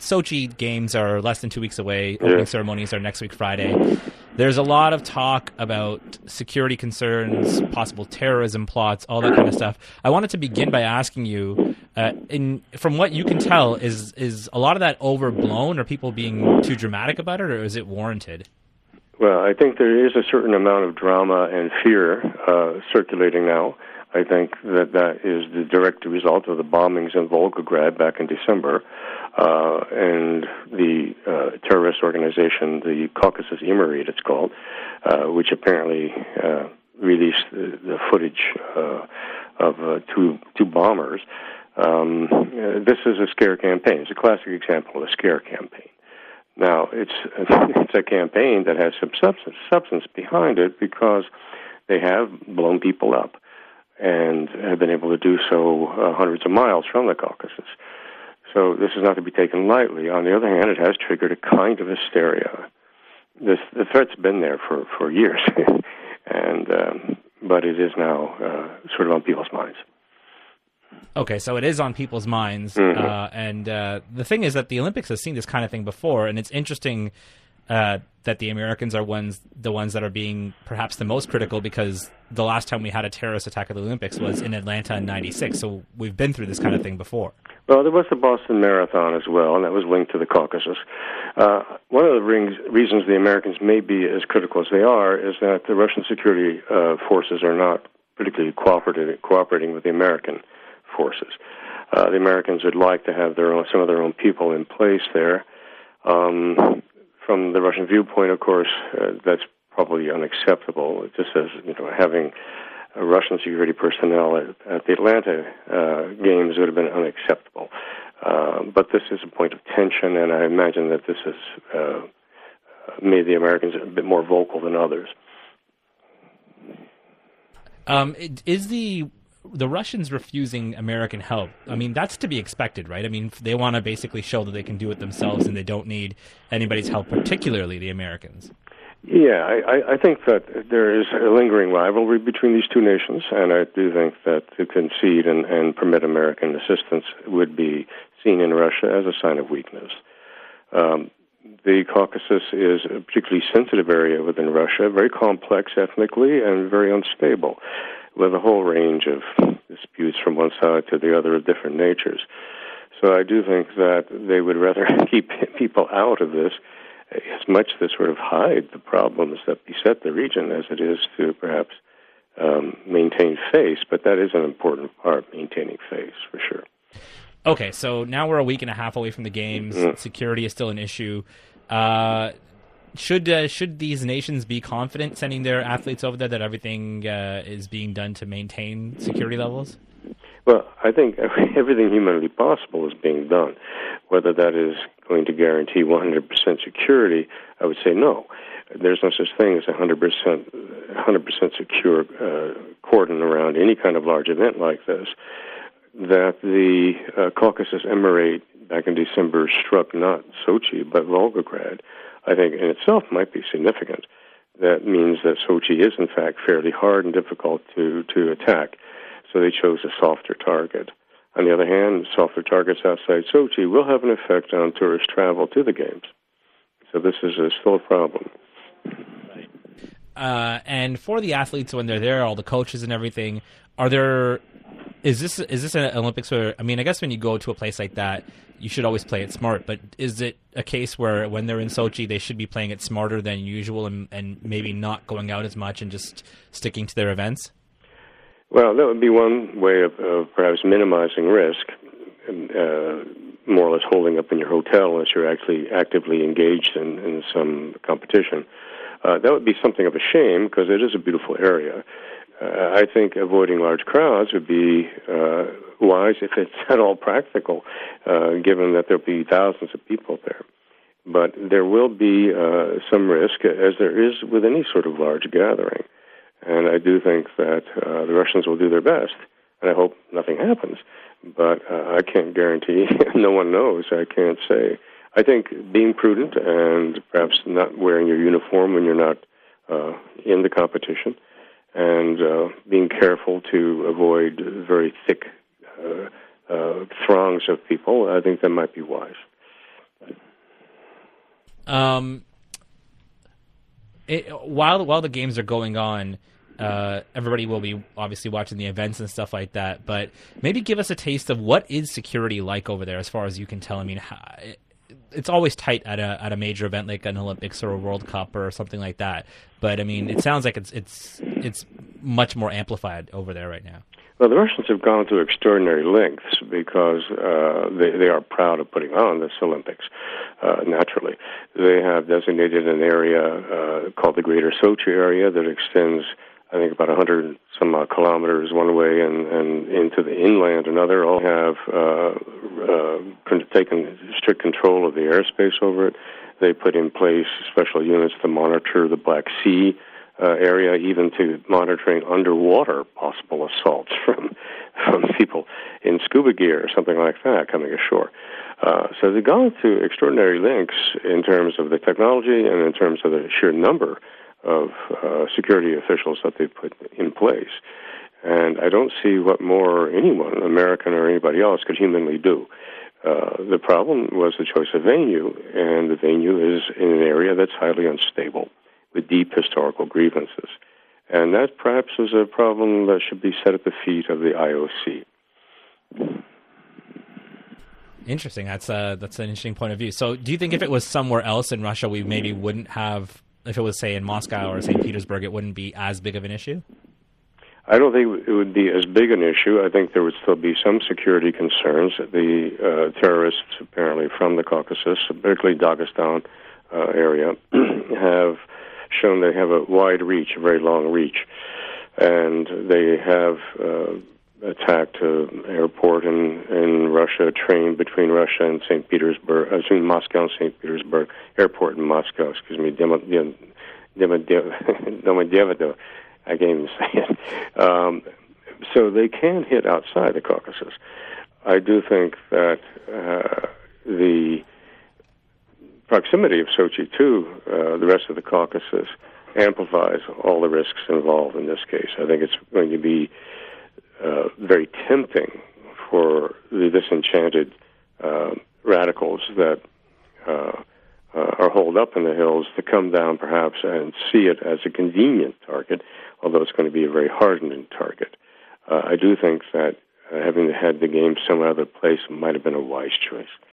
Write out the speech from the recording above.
Sochi Games are less than 2 weeks away. Opening ceremonies are next week, Friday. There's a lot of talk about security concerns, possible terrorism plots, all that kind of stuff. I wanted to begin by asking you, from what you can tell, is a lot of that overblown? Are people being too dramatic about it, or is it warranted? Well, I think there is a certain amount of drama and fear circulating now. I think that is the direct result of the bombings in Volgograd back in December, and the terrorist organization, the Caucasus Imerit, it's called, which apparently released the footage of two bombers. This is a scare campaign. It's a classic example of a scare campaign. Now, it's a campaign that has some substance behind it, because they have blown people up and have been able to do so hundreds of miles from the Caucasus. So this is not to be taken lightly. On the other hand, it has triggered a kind of hysteria. The threat's been there for years, but it is now sort of on people's minds. Okay, so it is on people's minds, and the thing is that the Olympics has seen this kind of thing before, and it's interesting that the Americans are the ones that are being perhaps the most critical, because the last time we had a terrorist attack at the Olympics was in Atlanta in '96, so we've been through this kind of thing before. Well, there was the Boston Marathon as well, and that was linked to the Caucasus. One of the reasons the Americans may be as critical as they are is that the Russian security forces are not particularly cooperating with the American forces. The Americans would like to have some of their own people in place there. From the Russian viewpoint, of course, that's probably unacceptable. Just as having Russian security personnel at the Atlanta Games would have been unacceptable. But this is a point of tension, and I imagine that this has made the Americans a bit more vocal than others. Is the Russians refusing American help? I mean, that's to be expected, right? I mean, they want to basically show that they can do it themselves and they don't need anybody's help, particularly the Americans. Yeah, I think that there is a lingering rivalry between these two nations, and I do think that to concede and permit American assistance would be seen in Russia as a sign of weakness. The Caucasus is a particularly sensitive area within Russia, very complex ethnically and very unstable, with a whole range of disputes from one side to the other of different natures. So I do think that they would rather keep people out of this as much to sort of hide the problems that beset the region as it is to perhaps maintain face. But that is an important part, maintaining face, for sure. Okay, so now we're a week and a half away from the games. Security is still an issue. Should these nations be confident sending their athletes over there that everything is being done to maintain security levels? Well, I think everything humanly possible is being done. Whether that is going to guarantee 100% security, I would say no. There's no such thing as 100% secure cordon around any kind of large event like this. That the Caucasus Emirate back in December struck not Sochi but Volgograd, I think in itself might be significant. That means that Sochi is in fact fairly hard and difficult to attack, so they chose a softer target. On the other hand, softer targets outside Sochi will have an effect on tourist travel to the Games. So this is still a problem. Right. And for the athletes when they're there, all the coaches and everything, is this an Olympics where, I mean, I guess when you go to a place like that, you should always play it smart, but is it a case where when they're in Sochi, they should be playing it smarter than usual and maybe not going out as much and just sticking to their events? Well, that would be one way of perhaps minimizing risk, more or less holding up in your hotel unless you're actually actively engaged in some competition. That would be something of a shame because it is a beautiful area. I think avoiding large crowds would be wise if it's at all practical, given that there'll be thousands of people there. But there will be some risk, as there is with any sort of large gathering. And I do think that the Russians will do their best, and I hope nothing happens. But I can't guarantee. No one knows. I can't say. I think being prudent and perhaps not wearing your uniform when you're not in the competition, and being careful to avoid very thick throngs of people, I think that might be wise. While the games are going on, everybody will be obviously watching the events and stuff like that. But maybe give us a taste of what is security like over there, as far as you can tell. I mean, it's always tight at a major event like an Olympics or a World Cup or something like that. But I mean, it sounds like it's much more amplified over there right now. Well, the Russians have gone to extraordinary lengths because they are proud of putting on this Olympics. Naturally, they have designated an area called the Greater Sochi area that extends, I think, about 100 some odd kilometers one way and into the inland another. All have taken strict control of the airspace over it. They put in place special units to monitor the Black Sea area, even to monitoring underwater possible assaults from people in scuba gear or something like that coming ashore. So they've gone to extraordinary lengths in terms of the technology and in terms of the sheer number of security officials that they've put in place. And I don't see what more anyone, American or anybody else, could humanly do. The problem was the choice of venue, and the venue is in an area that's highly unstable with deep historical grievances. And that perhaps is a problem that should be set at the feet of the IOC. Interesting. That's an interesting point of view. So do you think if it was somewhere else in Russia, we maybe wouldn't have, if it was, say, in Moscow or St. Petersburg, it wouldn't be as big of an issue? I don't think it would be as big an issue. I think there would still be some security concerns. The terrorists, apparently from the Caucasus, particularly Dagestan area, have shown they have a wide reach, a very long reach, and they have attacked an airport in Russia, a train between Russia and St. Petersburg, between Moscow and St. Petersburg, airport in Moscow, Domodedovo. I can't even say it. So they can hit outside the Caucasus. I do think that the proximity of Sochi to the rest of the Caucasus amplifies all the risks involved in this case. I think it's going to be very tempting for the disenchanted radicals that are holed up in the hills to come down perhaps and see it as a convenient target, although it's going to be a very hardened target. I do think that having had the game some other place might have been a wise choice.